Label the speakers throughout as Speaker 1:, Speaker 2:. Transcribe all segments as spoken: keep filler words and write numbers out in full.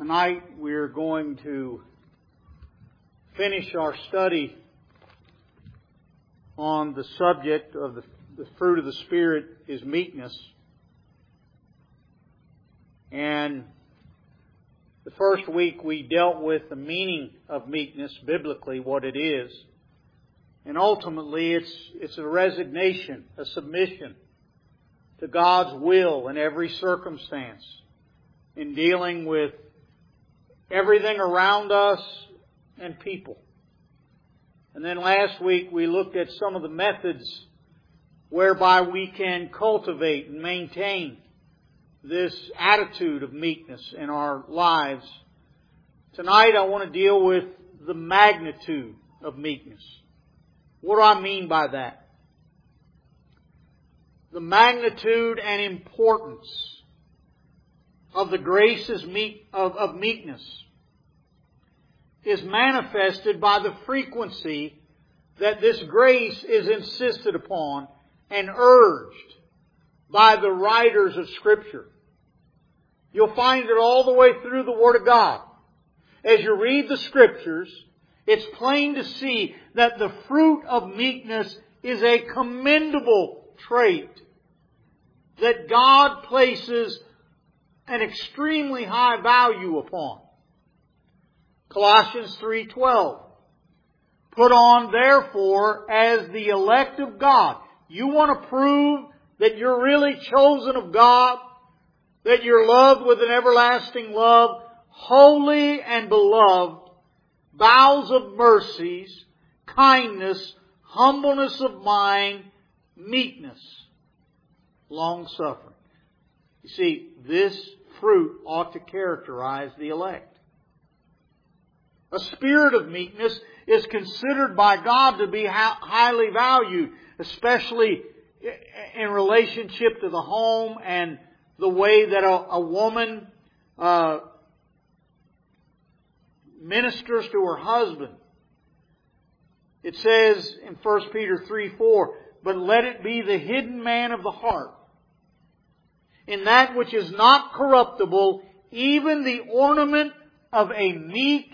Speaker 1: Tonight we're going to finish our study on the subject of the, the fruit of the Spirit is meekness. And the first week we dealt with the meaning of meekness, biblically, what it is. And ultimately it's, it's a resignation, a submission to God's will in every circumstance, in dealing with everything around us and people. And then last week we looked at some of the methods whereby we can cultivate and maintain this attitude of meekness in our lives. Tonight I want to deal with the magnitude of meekness. What do I mean by that? The magnitude and importance of the graces of, of meekness is manifested by the frequency that this grace is insisted upon and urged by the writers of Scripture. You'll find it all the way through the Word of God. As you read the Scriptures, it's plain to see that the fruit of meekness is a commendable trait that God places an extremely high value upon. Colossians three twelve. Put on therefore as the elect of God. You want to prove that you're really chosen of God, that you're loved with an everlasting love, holy and beloved, bowels of mercies, kindness, humbleness of mind, meekness, long-suffering. You see, this fruit ought to characterize the elect. A spirit of meekness is considered by God to be highly valued, especially in relationship to the home and the way that a, a woman uh, ministers to her husband. It says in First Peter three four, but let it be the hidden man of the heart, in that which is not corruptible, even the ornament of a meek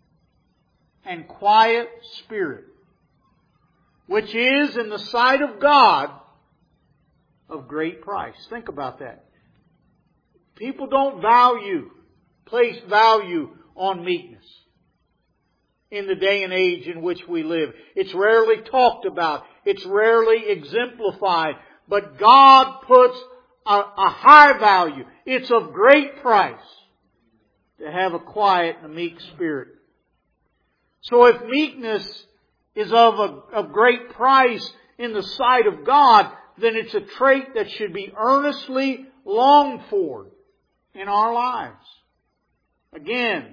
Speaker 1: and quiet spirit, which is in the sight of God of great price. Think about that. People don't value, place value on meekness in the day and age in which we live. It's rarely talked about. It's rarely exemplified. But God puts a, a high value. It's of great price to have a quiet and a meek spirit. So if meekness is of, a, of great price in the sight of God, then it's a trait that should be earnestly longed for in our lives. Again,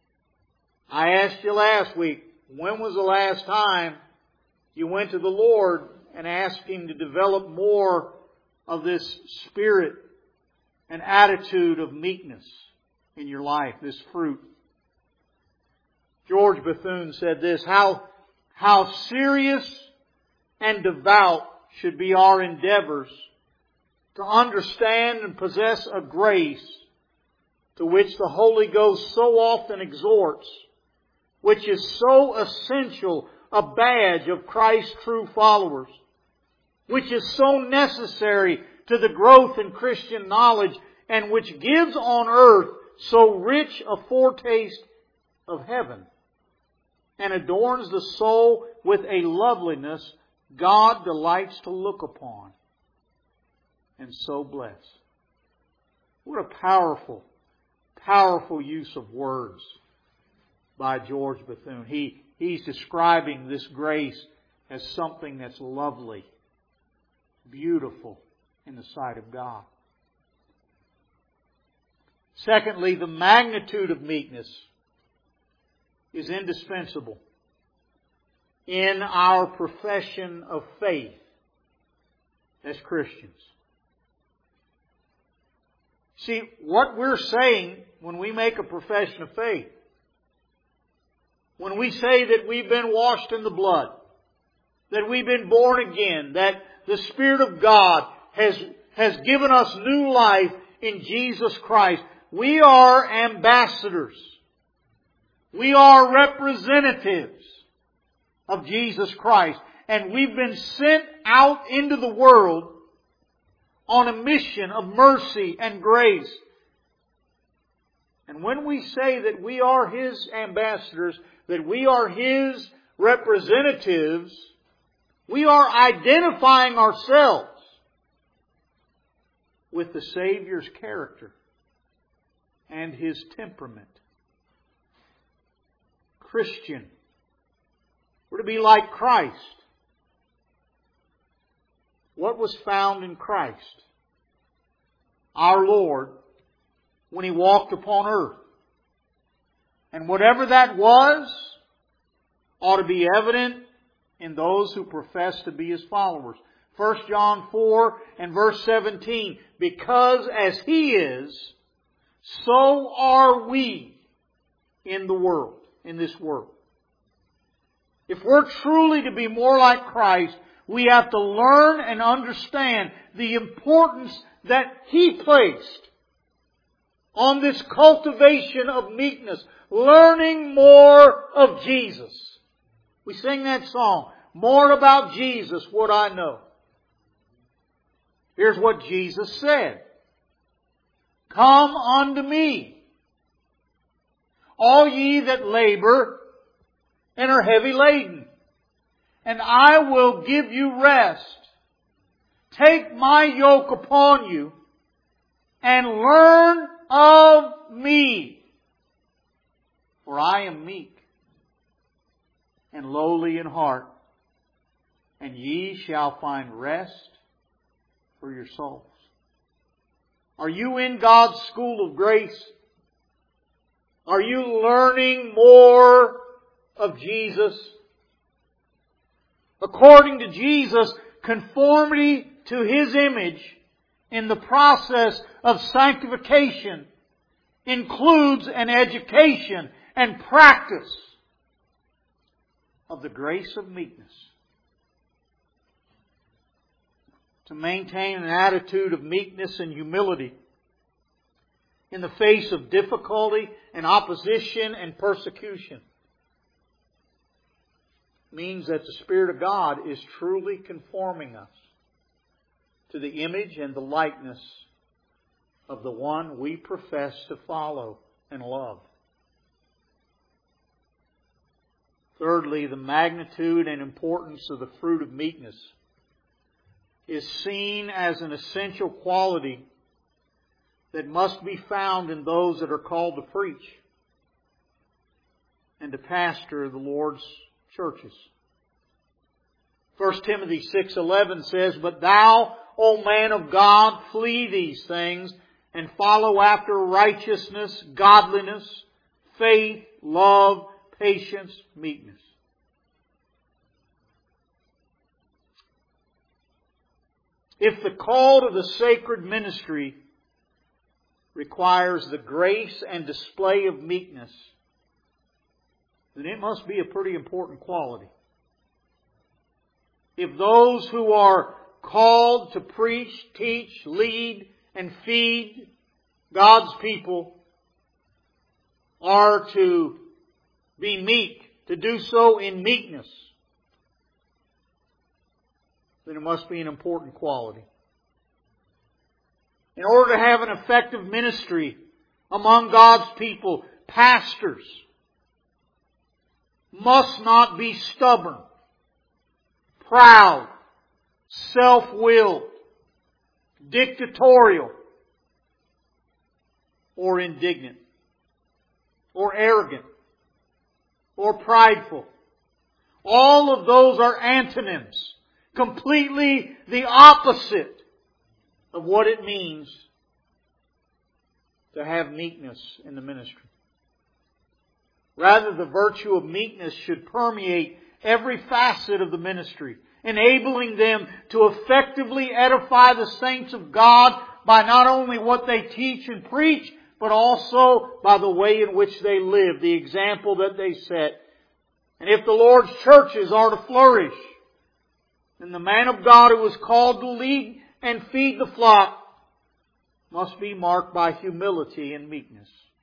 Speaker 1: I asked you last week, when was the last time you went to the Lord and asked Him to develop more of this spirit and attitude of meekness in your life, this fruit? George Bethune said this, how, how serious and devout should be our endeavors to understand and possess a grace to which the Holy Ghost so often exhorts, which is so essential a badge of Christ's true followers, which is so necessary to the growth in Christian knowledge, and which gives on earth so rich a foretaste of heaven, and adorns the soul with a loveliness God delights to look upon and so bless. What a powerful, powerful use of words by George Bethune. He, he's describing this grace as something that's lovely, beautiful in the sight of God. Secondly, the magnitude of meekness is indispensable in our profession of faith as Christians. See, what we're saying when we make a profession of faith, when we say that we've been washed in the blood, that we've been born again, that the Spirit of God has, has given us new life in Jesus Christ, we are ambassadors. We are representatives of Jesus Christ. And we've been sent out into the world on a mission of mercy and grace. And when we say that we are His ambassadors, that we are His representatives, we are identifying ourselves with the Savior's character and His temperament. Christian, we're to be like Christ. What was found in Christ? Our Lord, when He walked upon earth. And whatever that was, ought to be evident in those who profess to be His followers. First John four and verse seventeen, because as He is, so are we in the world, in this world. If we're truly to be more like Christ, we have to learn and understand the importance that He placed on this cultivation of meekness, learning more of Jesus. We sing that song, more about Jesus would I know. Here's what Jesus said. Come unto me, all ye that labor and are heavy laden, and I will give you rest. Take my yoke upon you and learn of me. For I am meek and lowly in heart, and ye shall find rest for your souls. Are you in God's school of grace? Are you learning more of Jesus? According to Jesus, conformity to His image in the process of sanctification includes an education and practice of the grace of meekness. To maintain an attitude of meekness and humility in the face of difficulty and opposition and persecution means that the Spirit of God is truly conforming us to the image and the likeness of the one we profess to follow and love. Thirdly, the magnitude and importance of the fruit of meekness is seen as an essential quality that must be found in those that are called to preach and to pastor the Lord's churches. First Timothy six eleven says, But thou, O man of God, flee these things and follow after righteousness, godliness, faith, love, patience, meekness. If the call to the sacred ministry requires the grace and display of meekness, then it must be a pretty important quality. If those who are called to preach, teach, lead, and feed God's people are to be meek, to do so in meekness, then it must be an important quality. In order to have an effective ministry among God's people, pastors must not be stubborn, proud, self-willed, dictatorial, or indignant, or arrogant, or prideful. All of those are antonyms, completely the opposite of what it means to have meekness in the ministry. Rather, the virtue of meekness should permeate every facet of the ministry, enabling them to effectively edify the saints of God by not only what they teach and preach, but also by the way in which they live, the example that they set. And if the Lord's churches are to flourish, then the man of God who was called to lead and feed the flock must be marked by humility and meekness.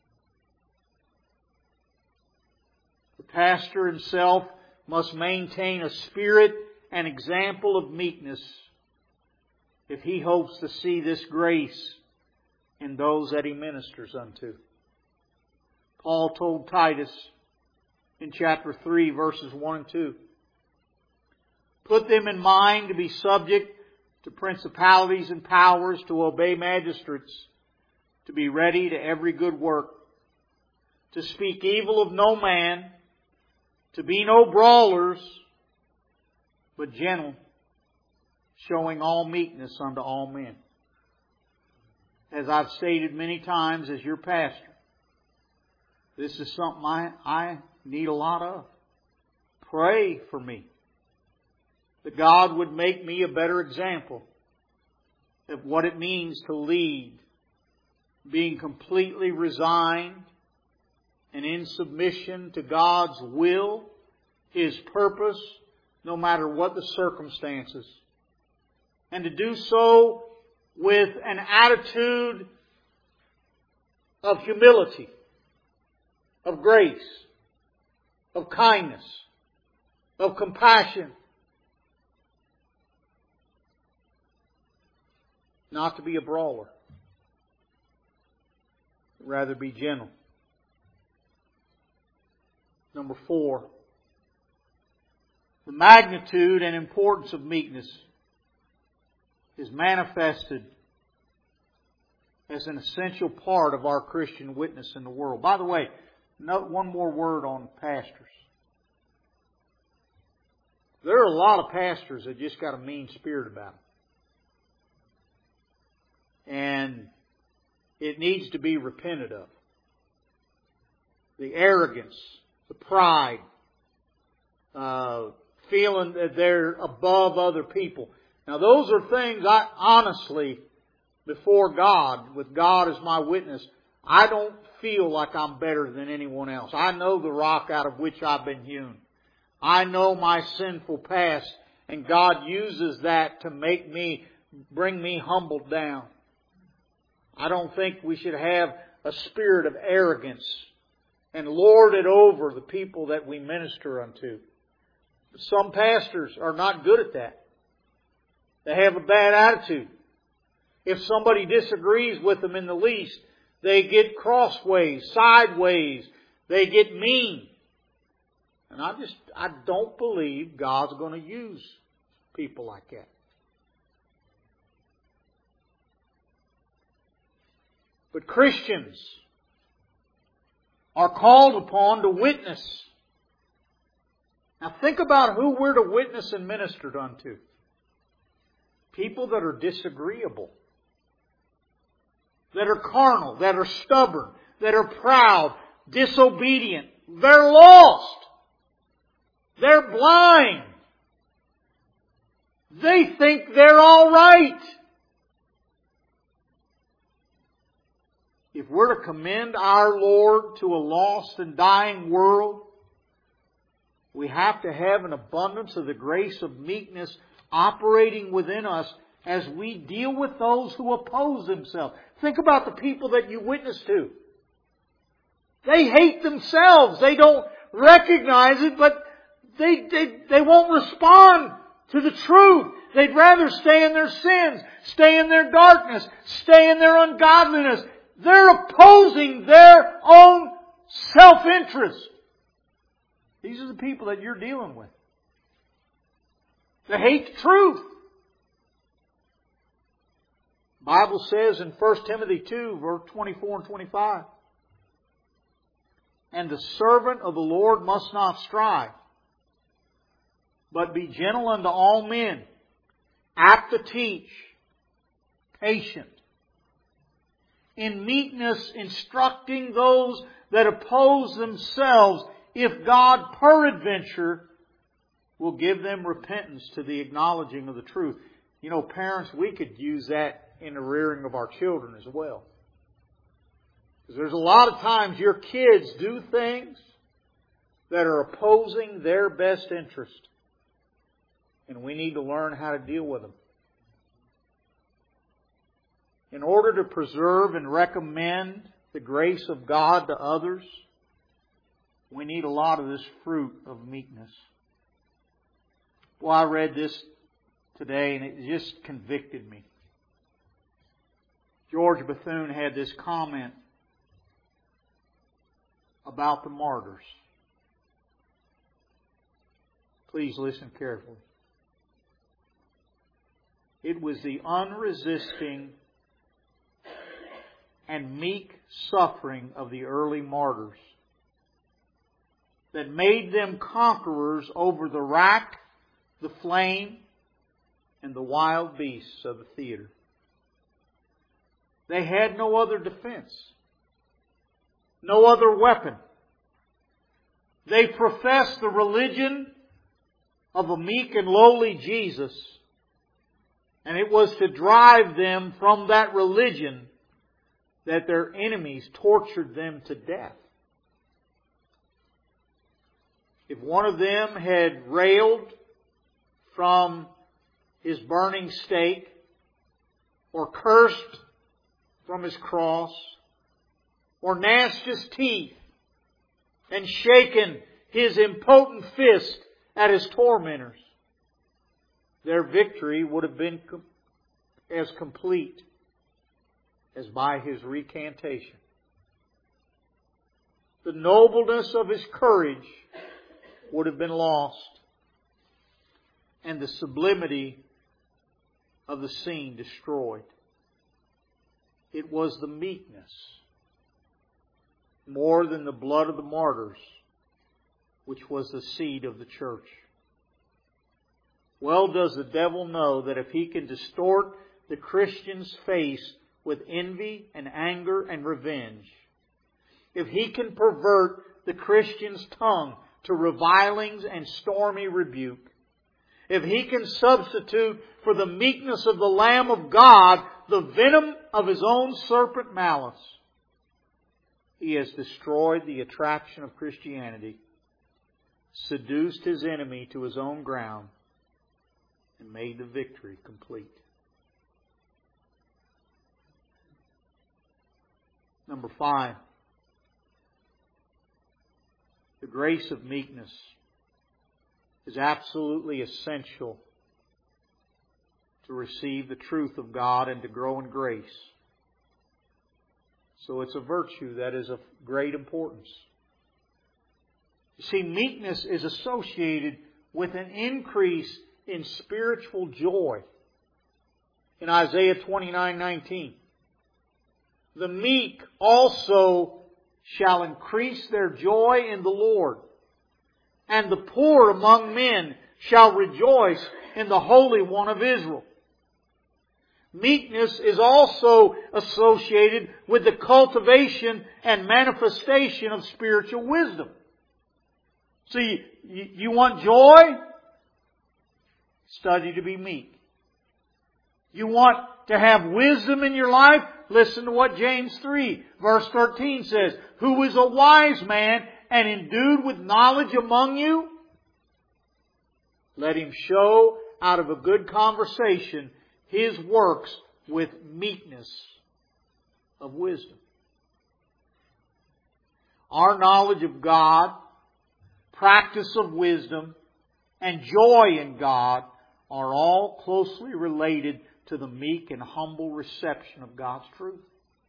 Speaker 1: The pastor himself must maintain a spirit and example of meekness if he hopes to see this grace in those that he ministers unto. Paul told Titus in chapter three, verses one and two, put them in mind to be subject to principalities and powers, to obey magistrates, to be ready to every good work, to speak evil of no man, to be no brawlers, but gentle, showing all meekness unto all men. As I've stated many times as your pastor, this is something I, I need a lot of. Pray for me that God would make me a better example of what it means to lead, being completely resigned and in submission to God's will, His purpose, no matter what the circumstances. And to do so with an attitude of humility, of grace, of kindness, of compassion. Not to be a brawler. Rather be gentle. Number four. The magnitude and importance of meekness is manifested as an essential part of our Christian witness in the world. By the way, note one more word on pastors. There are a lot of pastors that just got a mean spirit about them. And it needs to be repented of. The arrogance, the pride, uh, feeling that they're above other people. Now those are things I honestly, before God, with God as my witness, I don't feel like I'm better than anyone else. I know the rock out of which I've been hewn. I know my sinful past, and God uses that to make me, bring me humbled down. I don't think we should have a spirit of arrogance and lord it over the people that we minister unto. Some pastors are not good at that. They have a bad attitude. If somebody disagrees with them in the least, they get crossways, sideways. They get mean. And I just, I don't believe God's going to use people like that. But Christians are called upon to witness. Now think about who we're to witness and minister unto. People that are disagreeable. That are carnal. That are stubborn. That are proud. Disobedient. They're lost. They're blind. They think they're all right. If we're to commend our Lord to a lost and dying world, we have to have an abundance of the grace of meekness operating within us as we deal with those who oppose themselves. Think about the people that you witness to. They hate themselves. They don't recognize it, but they, they, they won't respond to the truth. They'd rather stay in their sins, stay in their darkness, stay in their ungodliness. They're opposing their own self-interest. These are the people that you're dealing with. They hate the truth. The Bible says in First Timothy two, verse twenty-four and twenty-five, and the servant of the Lord must not strive, but be gentle unto all men, apt to teach, patient, in meekness instructing those that oppose themselves, if God peradventure will give them repentance to the acknowledging of the truth. You know, parents, we could use that in the rearing of our children as well. Because there's a lot of times your kids do things that are opposing their best interest. And we need to learn how to deal with them. in order to preserve and recommend the grace of God to others, we need a lot of this fruit of meekness. Well, I read this today and it just convicted me. George Bethune had this comment about the martyrs. Please listen carefully. It was the unresisting and meek suffering of the early martyrs that made them conquerors over the rack, the flame, and the wild beasts of the theater. They had no other defense, no other weapon. They professed the religion of a meek and lowly Jesus, and it was to drive them from that religion that their enemies tortured them to death. If one of them had railed from his burning stake, or cursed from his cross, or gnashed his teeth and shaken his impotent fist at his tormentors, their victory would have been as complete as by his recantation. The nobleness of his courage would have been lost, and the sublimity of the scene destroyed. It was the meekness, more than the blood of the martyrs, which was the seed of the church. Well does the devil know that if he can distort the Christian's face with envy and anger and revenge, if he can pervert the Christian's tongue to revilings and stormy rebuke, if he can substitute for the meekness of the Lamb of God the venom of his own serpent malice, he has destroyed the attraction of Christianity, seduced his enemy to his own ground, and made the victory complete. Number five, the grace of meekness is absolutely essential to receive the truth of God and to grow in grace. So it's a virtue that is of great importance. You see, meekness is associated with an increase in spiritual joy. In Isaiah twenty-nine nineteen, the meek also shall increase their joy in the Lord, and the poor among men shall rejoice in the Holy One of Israel. Meekness is also associated with the cultivation and manifestation of spiritual wisdom. So you, you, you want joy? Study to be meek. You want to have wisdom in your life? Listen to what James three verse thirteen says. Who is a wise man and endued with knowledge among you? Let him show out of a good conversation his works with meekness of wisdom. Our knowledge of God, practice of wisdom, and joy in God are all closely related to the meek and humble reception of God's truth.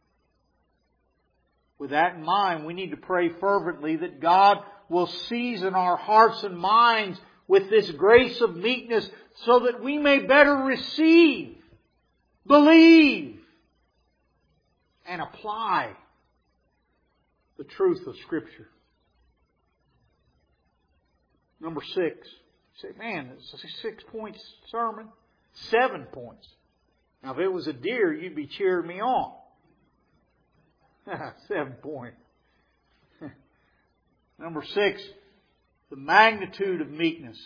Speaker 1: With that in mind, we need to pray fervently that God will season our hearts and minds with this grace of meekness so that we may better receive, believe, and apply the truth of Scripture. Number six. You say, man, it's a six point sermon. Seven points. Now, if it was a deer, you'd be cheering me on. Seven point. Number six, the magnitude of meekness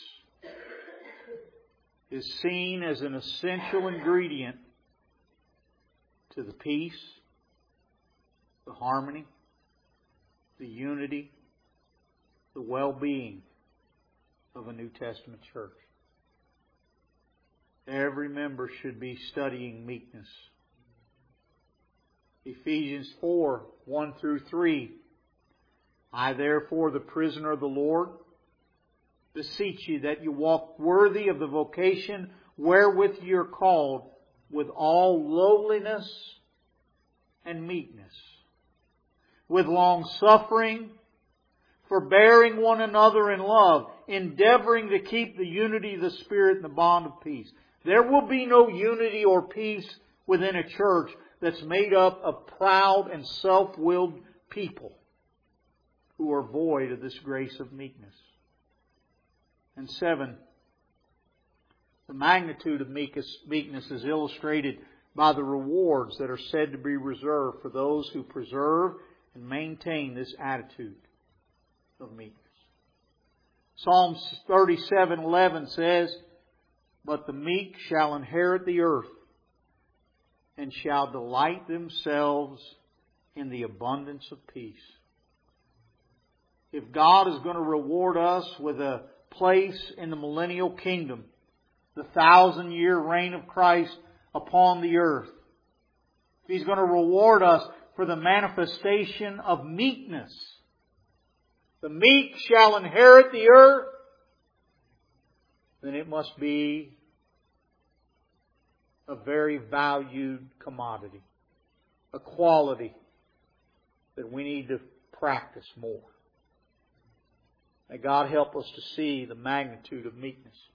Speaker 1: is seen as an essential ingredient to the peace, the harmony, the unity, the well-being of a New Testament church. Every member should be studying meekness. Ephesians four, one through three. I therefore, the prisoner of the Lord, beseech you that you walk worthy of the vocation wherewith you are called, with all lowliness and meekness, with long suffering, forbearing one another in love, endeavoring to keep the unity of the Spirit in the bond of peace. There will be no unity or peace within a church that's made up of proud and self-willed people who are void of this grace of meekness. And seven, the magnitude of meekness is illustrated by the rewards that are said to be reserved for those who preserve and maintain this attitude of meekness. Psalm thirty-seven eleven says, but the meek shall inherit the earth and shall delight themselves in the abundance of peace. If God is going to reward us with a place in the millennial kingdom, the thousand year reign of Christ upon the earth, if He's going to reward us for the manifestation of meekness, the meek shall inherit the earth, then it must be a very valued commodity, a quality that we need to practice more. May God help us to see the magnitude of meekness.